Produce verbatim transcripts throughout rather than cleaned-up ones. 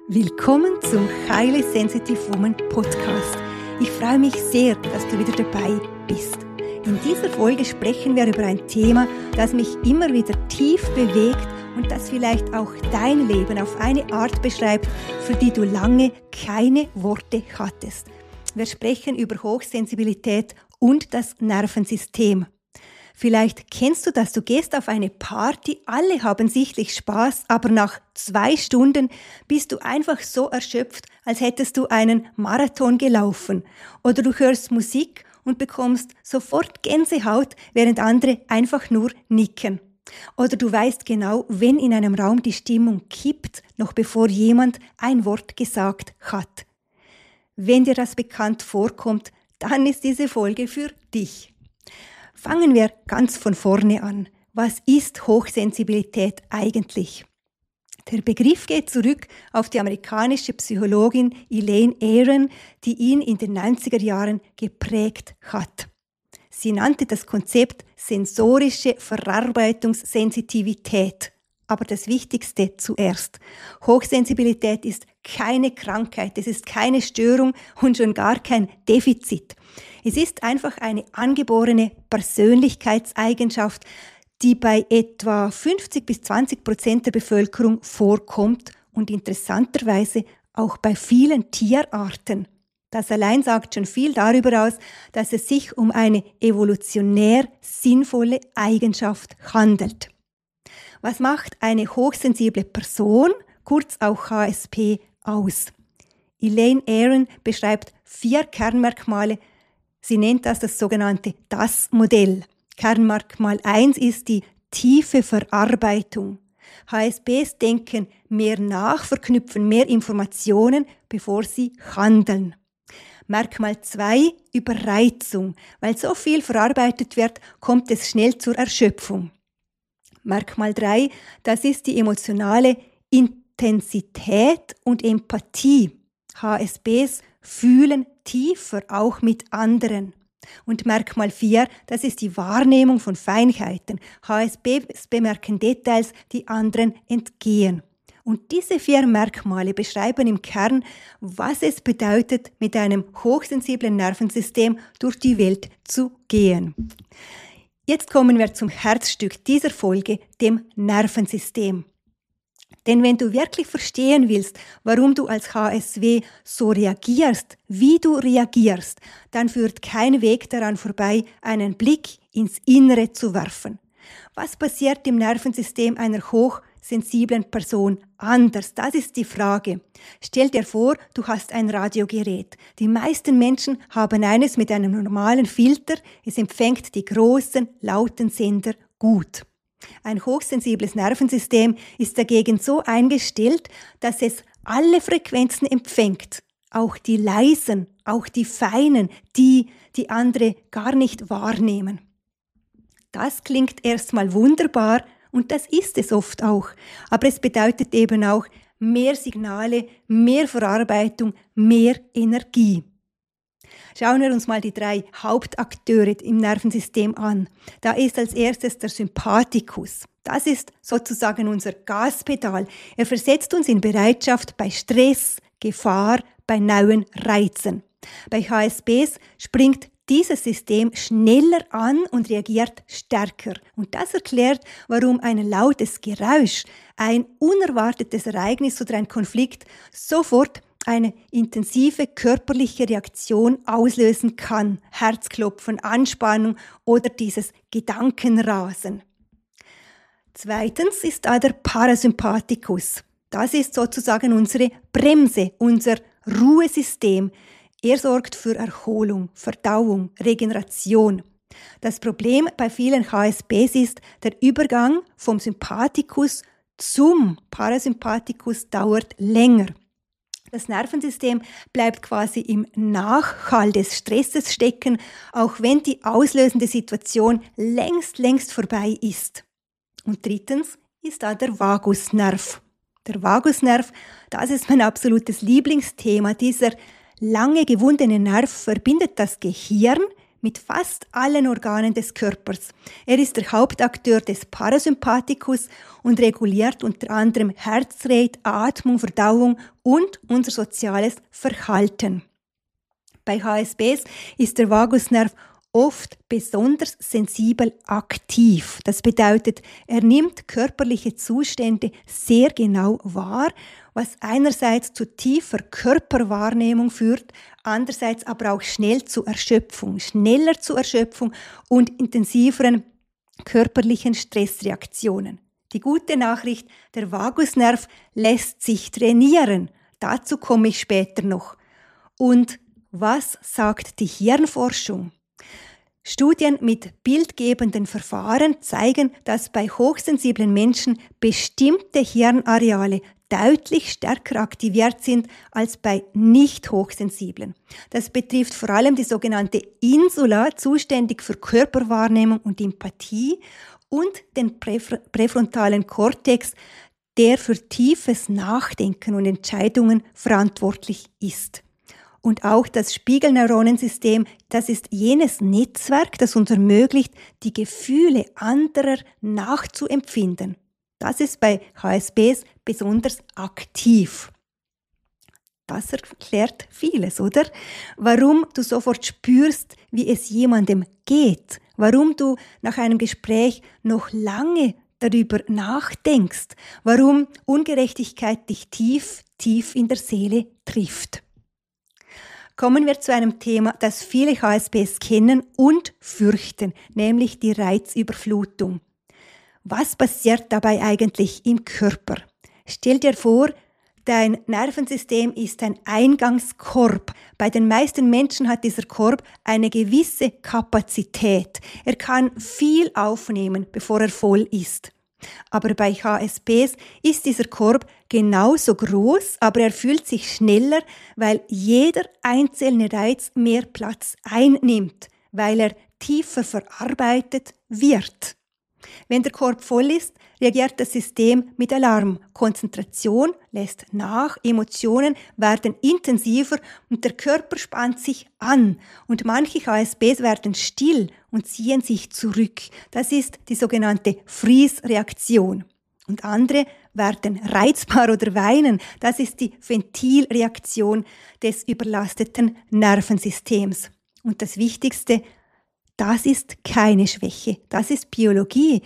Willkommen zum Highly Sensitive Woman Podcast. Ich freue mich sehr, dass du wieder dabei bist. In dieser Folge sprechen wir über ein Thema, das mich immer wieder tief bewegt und das vielleicht auch dein Leben auf eine Art beschreibt, für die du lange keine Worte hattest. Wir sprechen über Hochsensibilität und das Nervensystem. Vielleicht kennst du das, du gehst auf eine Party, alle haben sichtlich Spaß, aber nach zwei Stunden bist du einfach so erschöpft, als hättest du einen Marathon gelaufen. Oder du hörst Musik und bekommst sofort Gänsehaut, während andere einfach nur nicken. Oder du weißt genau, wenn in einem Raum die Stimmung kippt, noch bevor jemand ein Wort gesagt hat. Wenn dir das bekannt vorkommt, dann ist diese Folge für dich. Fangen wir ganz von vorne an. Was ist Hochsensibilität eigentlich? Der Begriff geht zurück auf die amerikanische Psychologin Elaine Aron, die ihn in den neunziger Jahren geprägt hat. Sie nannte das Konzept sensorische Verarbeitungssensitivität. Aber das Wichtigste zuerst. Hochsensibilität ist keine Krankheit, es ist keine Störung und schon gar kein Defizit. Es ist einfach eine angeborene Persönlichkeitseigenschaft, die bei etwa fünfzig bis zwanzig Prozent der Bevölkerung vorkommt und interessanterweise auch bei vielen Tierarten. Das allein sagt schon viel darüber aus, dass es sich um eine evolutionär sinnvolle Eigenschaft handelt. Was macht eine hochsensible Person, kurz auch H S P, aus? Elaine Aron beschreibt vier Kernmerkmale. Sie nennt das das sogenannte D A S-Modell. Kernmerkmal eins ist die tiefe Verarbeitung. H S Ps denken mehr nach, verknüpfen mehr Informationen, bevor sie handeln. Merkmal zwei, Überreizung. Weil so viel verarbeitet wird, kommt es schnell zur Erschöpfung. Merkmal drei, das ist die emotionale Intensität und Empathie. H S Ps fühlen tiefer, auch mit anderen. Und Merkmal vier, das ist die Wahrnehmung von Feinheiten. H S Ps bemerken Details, die anderen entgehen. Und diese vier Merkmale beschreiben im Kern, was es bedeutet, mit einem hochsensiblen Nervensystem durch die Welt zu gehen. Jetzt kommen wir zum Herzstück dieser Folge, dem Nervensystem. Denn wenn du wirklich verstehen willst, warum du als H S W so reagierst, wie du reagierst, dann führt kein Weg daran vorbei, einen Blick ins Innere zu werfen. Was passiert im Nervensystem einer hochsensiblen Person anders? Das ist die Frage. Stell dir vor, du hast ein Radiogerät. Die meisten Menschen haben eines mit einem normalen Filter. Es empfängt die großen, lauten Sender gut. Ein hochsensibles Nervensystem ist dagegen so eingestellt, dass es alle Frequenzen empfängt. Auch die leisen, auch die feinen, die die andere gar nicht wahrnehmen. Das klingt erstmal wunderbar und das ist es oft auch. Aber es bedeutet eben auch mehr Signale, mehr Verarbeitung, mehr Energie. Schauen wir uns mal die drei Hauptakteure im Nervensystem an. Da ist als erstes der Sympathikus. Das ist sozusagen unser Gaspedal. Er versetzt uns in Bereitschaft bei Stress, Gefahr, bei neuen Reizen. Bei H S Ps springt dieses System schneller an und reagiert stärker. Und das erklärt, warum ein lautes Geräusch, ein unerwartetes Ereignis oder ein Konflikt sofort eine intensive körperliche Reaktion auslösen kann. Herzklopfen, Anspannung oder dieses Gedankenrasen. Zweitens ist da der Parasympathikus. Das ist sozusagen unsere Bremse, unser Ruhesystem. Er sorgt für Erholung, Verdauung, Regeneration. Das Problem bei vielen H S Ps ist, der Übergang vom Sympathikus zum Parasympathikus dauert länger. Das Nervensystem bleibt quasi im Nachhall des Stresses stecken, auch wenn die auslösende Situation längst, längst vorbei ist. Und drittens ist da der Vagusnerv. Der Vagusnerv, das ist mein absolutes Lieblingsthema. Dieser lange gewundene Nerv verbindet das Gehirn mit fast allen Organen des Körpers. Er ist der Hauptakteur des Parasympathikus und reguliert unter anderem Herzrate, Atmung, Verdauung und unser soziales Verhalten. Bei H S Bs ist der Vagusnerv oft besonders sensibel aktiv. Das bedeutet, er nimmt körperliche Zustände sehr genau wahr, was einerseits zu tiefer Körperwahrnehmung führt, andererseits aber auch schnell zu Erschöpfung, schneller zu Erschöpfung und intensiveren körperlichen Stressreaktionen. Die gute Nachricht, der Vagusnerv lässt sich trainieren. Dazu komme ich später noch. Und was sagt die Hirnforschung? Studien mit bildgebenden Verfahren zeigen, dass bei hochsensiblen Menschen bestimmte Hirnareale deutlich stärker aktiviert sind als bei nicht hochsensiblen. Das betrifft vor allem die sogenannte Insula, zuständig für Körperwahrnehmung und Empathie, und den präfr- präfrontalen Kortex, der für tiefes Nachdenken und Entscheidungen verantwortlich ist. Und auch das Spiegelneuronensystem, das ist jenes Netzwerk, das uns ermöglicht, die Gefühle anderer nachzuempfinden. Das ist bei H S Bs besonders aktiv. Das erklärt vieles, oder? Warum du sofort spürst, wie es jemandem geht. Warum du nach einem Gespräch noch lange darüber nachdenkst. Warum Ungerechtigkeit dich tief, tief in der Seele trifft. Kommen wir zu einem Thema, das viele H S Bs kennen und fürchten, nämlich die Reizüberflutung. Was passiert dabei eigentlich im Körper? Stell dir vor, dein Nervensystem ist ein Eingangskorb. Bei den meisten Menschen hat dieser Korb eine gewisse Kapazität. Er kann viel aufnehmen, bevor er voll ist. Aber bei H S Bs ist dieser Korb genauso groß, aber er fühlt sich schneller, weil jeder einzelne Reiz mehr Platz einnimmt, weil er tiefer verarbeitet wird. Wenn der Korb voll ist, reagiert das System mit Alarm. Konzentration lässt nach, Emotionen werden intensiver und der Körper spannt sich an. Und manche H S Bs werden still und ziehen sich zurück. Das ist die sogenannte Freeze-Reaktion. Und andere werden reizbar oder weinen. Das ist die Ventilreaktion des überlasteten Nervensystems. Und das Wichtigste, das ist keine Schwäche, das ist Biologie.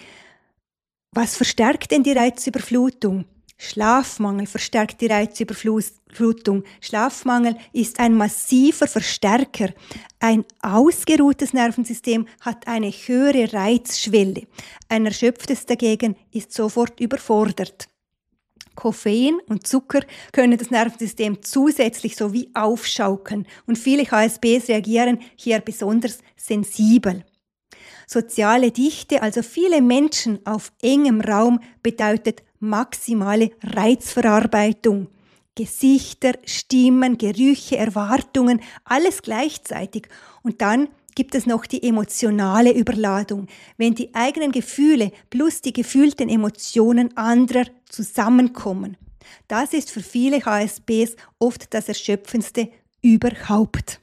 Was verstärkt denn die Reizüberflutung? Schlafmangel verstärkt die Reizüberflutung. Schlafmangel ist ein massiver Verstärker. Ein ausgeruhtes Nervensystem hat eine höhere Reizschwelle. Ein erschöpftes dagegen ist sofort überfordert. Koffein und Zucker können das Nervensystem zusätzlich sowie aufschaukeln und viele H S Bs reagieren hier besonders sensibel. Soziale Dichte, also viele Menschen auf engem Raum, bedeutet maximale Reizverarbeitung. Gesichter, Stimmen, Gerüche, Erwartungen, alles gleichzeitig. Und dann gibt es noch die emotionale Überladung, wenn die eigenen Gefühle plus die gefühlten Emotionen anderer zusammenkommen. Das ist für viele H S Bs oft das Erschöpfendste überhaupt.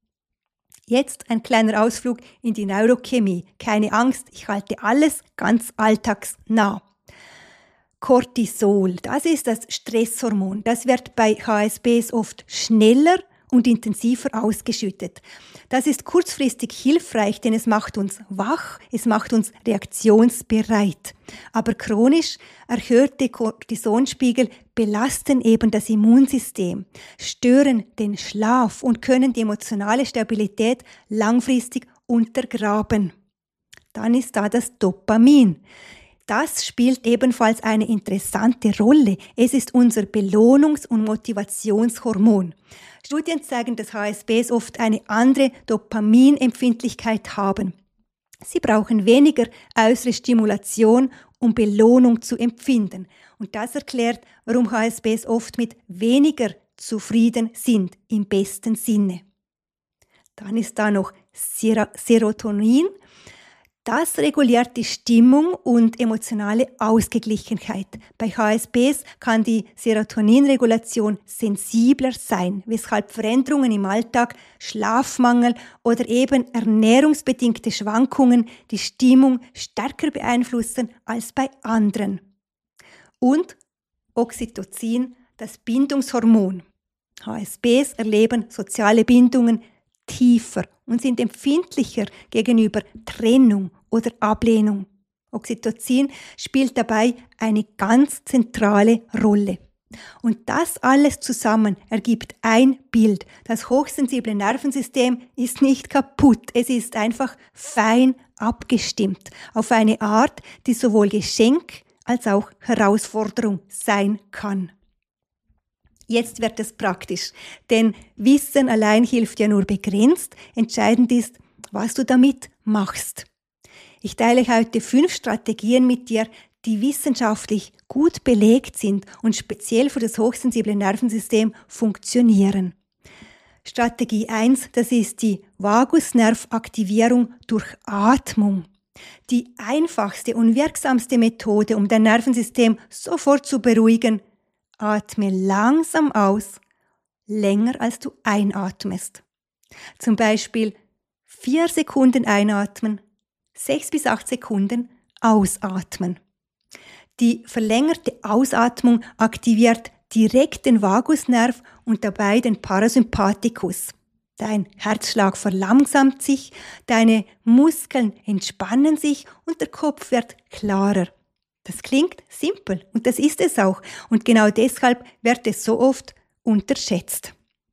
Jetzt ein kleiner Ausflug in die Neurochemie. Keine Angst, ich halte alles ganz alltagsnah. Cortisol, das ist das Stresshormon. Das wird bei H S Bs oft schneller und intensiver ausgeschüttet. Das ist kurzfristig hilfreich, denn es macht uns wach, es macht uns reaktionsbereit. Aber chronisch erhöhte Cortisonspiegel belasten eben das Immunsystem, stören den Schlaf und können die emotionale Stabilität langfristig untergraben. Dann ist da das Dopamin. Das spielt ebenfalls eine interessante Rolle. Es ist unser Belohnungs- und Motivationshormon. Studien zeigen, dass H S Bs oft eine andere Dopaminempfindlichkeit haben. Sie brauchen weniger äußere Stimulation, um Belohnung zu empfinden. Und das erklärt, warum H S Bs oft mit weniger zufrieden sind, im besten Sinne. Dann ist da noch Serotonin. Das reguliert die Stimmung und emotionale Ausgeglichenheit. Bei H S Ps kann die Serotoninregulation sensibler sein, weshalb Veränderungen im Alltag, Schlafmangel oder eben ernährungsbedingte Schwankungen die Stimmung stärker beeinflussen als bei anderen. Und Oxytocin, das Bindungshormon. H S Ps erleben soziale Bindungen tiefer und sind empfindlicher gegenüber Trennung oder Ablehnung. Oxytocin spielt dabei eine ganz zentrale Rolle. Und das alles zusammen ergibt ein Bild. Das hochsensible Nervensystem ist nicht kaputt, es ist einfach fein abgestimmt auf eine Art, die sowohl Geschenk als auch Herausforderung sein kann. Jetzt wird es praktisch, denn Wissen allein hilft ja nur begrenzt. Entscheidend ist, was du damit machst. Ich teile heute fünf Strategien mit dir, die wissenschaftlich gut belegt sind und speziell für das hochsensible Nervensystem funktionieren. Strategie eins, das ist die Vagusnervaktivierung durch Atmung. Die einfachste und wirksamste Methode, um dein Nervensystem sofort zu beruhigen. Atme langsam aus, länger als du einatmest. Zum Beispiel vier Sekunden einatmen, sechs bis acht Sekunden ausatmen. Die verlängerte Ausatmung aktiviert direkt den Vagusnerv und dabei den Parasympathikus. Dein Herzschlag verlangsamt sich, deine Muskeln entspannen sich und der Kopf wird klarer. Das klingt simpel und das ist es auch. Und genau deshalb wird es so oft unterschätzt.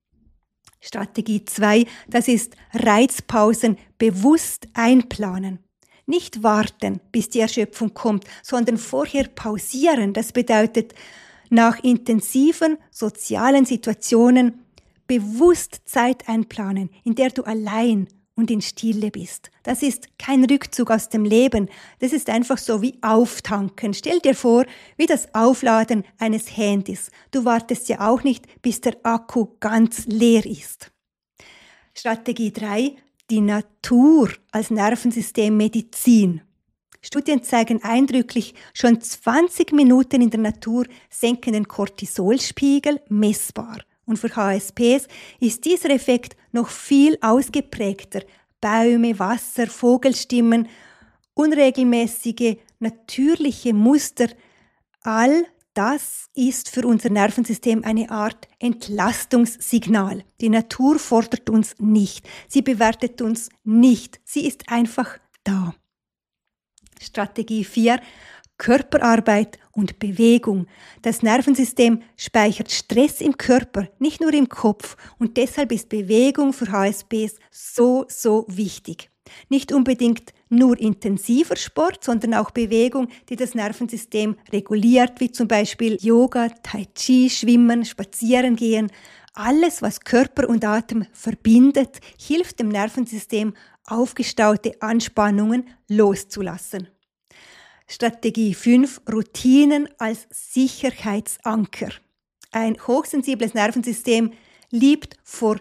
Strategie zwei, das ist Reizpausen bewusst einplanen. Nicht warten, bis die Erschöpfung kommt, sondern vorher pausieren. Das bedeutet, nach intensiven sozialen Situationen bewusst Zeit einplanen, in der du allein und in Stille bist. Das ist kein Rückzug aus dem Leben. Das ist einfach so wie Auftanken. Stell dir vor, wie das Aufladen eines Handys. Du wartest ja auch nicht, bis der Akku ganz leer ist. Strategie drei, die Natur als Nervensystemmedizin. Studien zeigen eindrücklich, schon zwanzig Minuten in der Natur senken den Cortisolspiegel messbar. Und für H S Ps ist dieser Effekt noch viel ausgeprägter. Bäume, Wasser, Vogelstimmen, unregelmäßige, natürliche Muster, all das ist für unser Nervensystem eine Art Entlastungssignal. Die Natur fordert uns nicht, sie bewertet uns nicht, sie ist einfach da. Strategie vier, Körperarbeit und Bewegung. Das Nervensystem speichert Stress im Körper, nicht nur im Kopf. Und deshalb ist Bewegung für H S Ps so, so wichtig. Nicht unbedingt nur intensiver Sport, sondern auch Bewegung, die das Nervensystem reguliert, wie zum Beispiel Yoga, Tai Chi, Schwimmen, Spazieren gehen. Alles, was Körper und Atem verbindet, hilft dem Nervensystem, aufgestaute Anspannungen loszulassen. Strategie fünf, Routinen als Sicherheitsanker. Ein hochsensibles Nervensystem liebt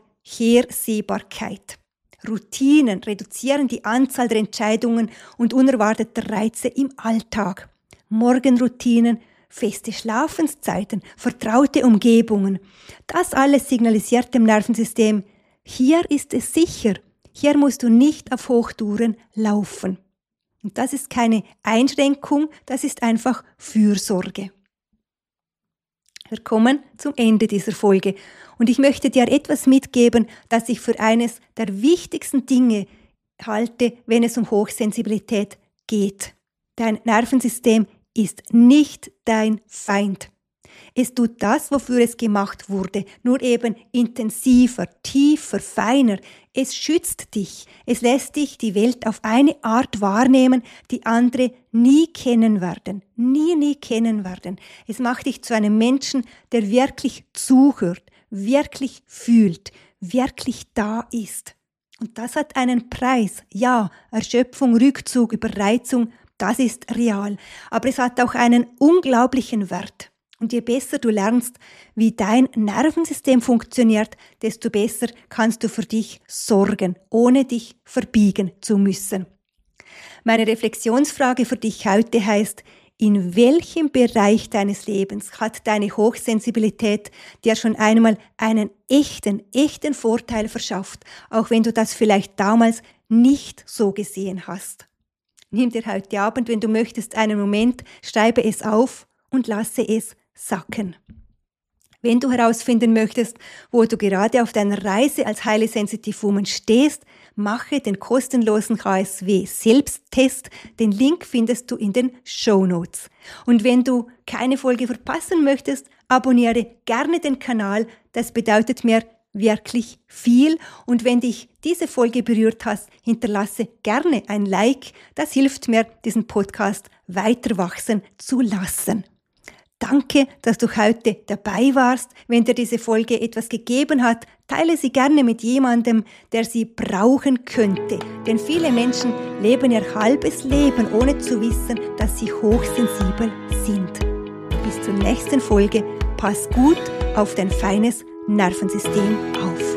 Vorhersehbarkeit. Routinen reduzieren die Anzahl der Entscheidungen und unerwarteter Reize im Alltag. Morgenroutinen, feste Schlafenszeiten, vertraute Umgebungen. Das alles signalisiert dem Nervensystem, hier ist es sicher, hier musst du nicht auf Hochtouren laufen. Und das ist keine Einschränkung, das ist einfach Fürsorge. Wir kommen zum Ende dieser Folge und ich möchte dir etwas mitgeben, das ich für eines der wichtigsten Dinge halte, wenn es um Hochsensibilität geht. Dein Nervensystem ist nicht dein Feind. Es tut das, wofür es gemacht wurde, nur eben intensiver, tiefer, feiner. Es schützt dich. Es lässt dich die Welt auf eine Art wahrnehmen, die andere nie kennen werden. Nie, nie kennen werden. Es macht dich zu einem Menschen, der wirklich zuhört, wirklich fühlt, wirklich da ist. Und das hat einen Preis. Ja, Erschöpfung, Rückzug, Überreizung, das ist real. Aber es hat auch einen unglaublichen Wert. Und je besser du lernst, wie dein Nervensystem funktioniert, desto besser kannst du für dich sorgen, ohne dich verbiegen zu müssen. Meine Reflexionsfrage für dich heute heißt: In welchem Bereich deines Lebens hat deine Hochsensibilität dir schon einmal einen echten, echten Vorteil verschafft, auch wenn du das vielleicht damals nicht so gesehen hast? Nimm dir heute Abend, wenn du möchtest, einen Moment, schreibe es auf und lasse es sacken. Wenn du herausfinden möchtest, wo du gerade auf deiner Reise als Highly Sensitive Woman stehst, mache den kostenlosen K S W-Selbsttest. Den Link findest du in den Shownotes. Und wenn du keine Folge verpassen möchtest, abonniere gerne den Kanal. Das bedeutet mir wirklich viel. Und wenn dich diese Folge berührt hast, hinterlasse gerne ein Like. Das hilft mir, diesen Podcast weiter wachsen zu lassen. Danke, dass du heute dabei warst. Wenn dir diese Folge etwas gegeben hat, teile sie gerne mit jemandem, der sie brauchen könnte. Denn viele Menschen leben ihr halbes Leben, ohne zu wissen, dass sie hochsensibel sind. Bis zur nächsten Folge. Pass gut auf dein feines Nervensystem auf.